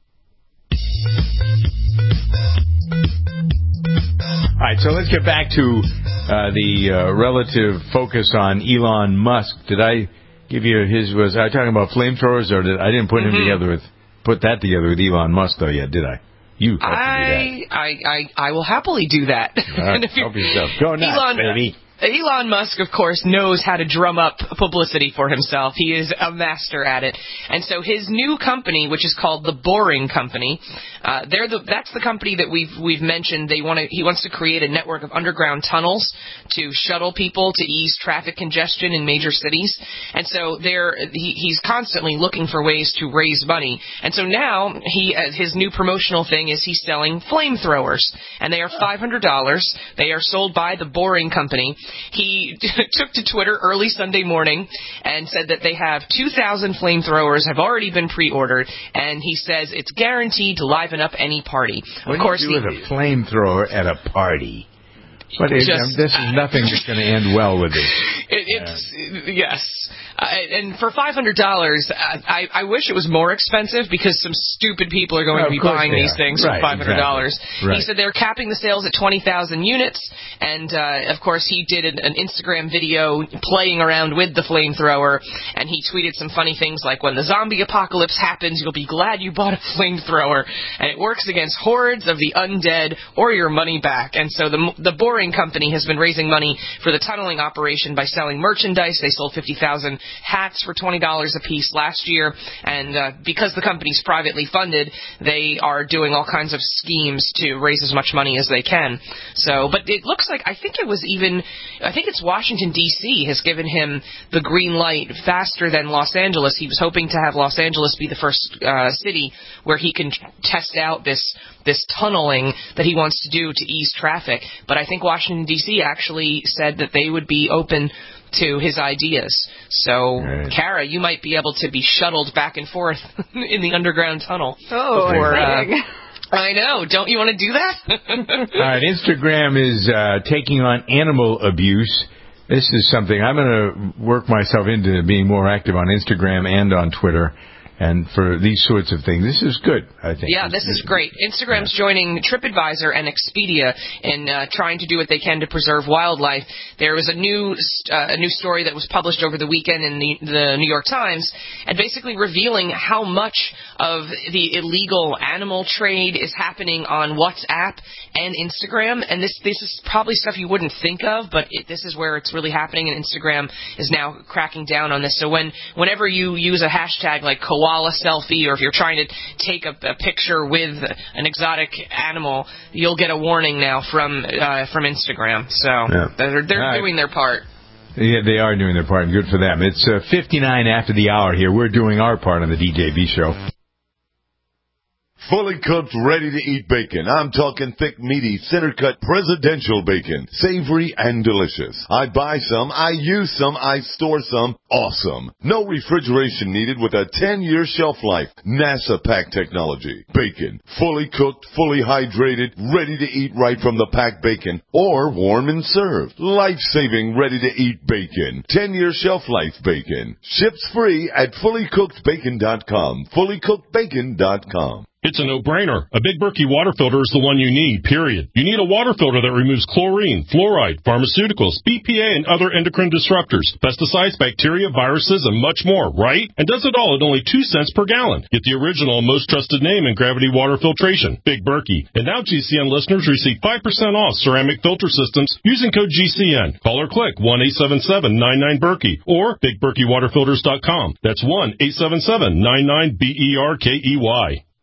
All right, so let's get back to uh, the uh, relative focus on Elon Musk. Did I give you his? Was I talking about flamethrowers, or did I didn't put mm-hmm. him together with put that together with Elon Musk though yet? Did I? You. I, I I I will happily do that. All right, help yourself. Go nuts, Elon, baby. Elon Musk, of course, knows how to drum up publicity for himself. He is a master at it. And so his new company, which is called The Boring Company, uh, they're the, that's the company that we've we've mentioned. They want to, he wants to create a network of underground tunnels to shuttle people to ease traffic congestion in major cities. And so they're, he, he's constantly looking for ways to raise money. And so now he uh, his new promotional thing is he's selling flamethrowers. And they are five hundred dollars. They are sold by The Boring Company. He took to Twitter early Sunday morning and said that they have two thousand flamethrowers have already been pre-ordered, and he says it's guaranteed to liven up any party. What of course, do you do he, with a flamethrower at a party? But it, just, um, this is nothing that's going to end well with this. It, it's uh, yes, uh, and for five hundred dollars, I, I wish it was more expensive because some stupid people are going well, to be buying these are. things right, for five hundred dollars. Exactly. Right. He said they're capping the sales at twenty thousand units, and uh, of course he did an, an Instagram video playing around with the flamethrower, and he tweeted some funny things like, "When the zombie apocalypse happens, you'll be glad you bought a flamethrower, and it works against hordes of the undead or your money back." And so the the Boring Company has been raising money for the tunneling operation by selling merchandise. They sold fifty thousand hats for twenty dollars a piece last year, and uh, because the company's privately funded, they are doing all kinds of schemes to raise as much money as they can. So, but it looks like, I think it was even, I think it's Washington, D C has given him the green light faster than Los Angeles. He was hoping to have Los Angeles be the first uh, city where he can test out this this tunneling that he wants to do to ease traffic. But I think Washington, D C actually said that they would be open to his ideas. So, right. Kara, you might be able to be shuttled back and forth in the underground tunnel. Oh, before, uh, I know. Don't you want to do that? All right, Instagram is uh, taking on animal abuse. This is something I'm going to work myself into being more active on Instagram and on Twitter. And for these sorts of things, this is good, I think. Yeah, this is great. Instagram's yeah. joining TripAdvisor and Expedia in uh, trying to do what they can to preserve wildlife. There was a new uh, a new story that was published over the weekend in the, the New York Times, and basically revealing how much of the illegal animal trade is happening on WhatsApp and Instagram. And this this is probably stuff you wouldn't think of, but it, this is where it's really happening, and Instagram is now cracking down on this. So when whenever you use a hashtag like koala selfie, or if you're trying to take a, a picture with an exotic animal, you'll get a warning now from uh, from Instagram. So yeah. they're, they're right. doing their part. Yeah, they are doing their part. Good for them. It's uh, fifty-nine after the hour here. We're doing our part on the D J B show. Fully cooked, ready-to-eat bacon. I'm talking thick, meaty, center-cut presidential bacon. Savory and delicious. I buy some, I use some, I store some. Awesome. No refrigeration needed with a ten-year shelf life. NASA pack technology. Bacon. Fully cooked, fully hydrated, ready to eat right from the packed bacon. Or warm and served. Life-saving, ready-to-eat bacon. ten-year shelf life bacon. Ships free at fully cooked bacon dot com. fully cooked bacon dot com. It's a no-brainer. A Big Berkey water filter is the one you need, period. You need a water filter that removes chlorine, fluoride, pharmaceuticals, B P A, and other endocrine disruptors, pesticides, bacteria, viruses, and much more, right? And does it all at only two cents per gallon. Get the original and most trusted name in gravity water filtration, Big Berkey. And now G C N listeners receive five percent off ceramic filter systems using code G C N. Call or click one eight seven seven nine nine Berkey or big berkey water filters dot com. That's one eight seven seven nine nine B E R K E Y.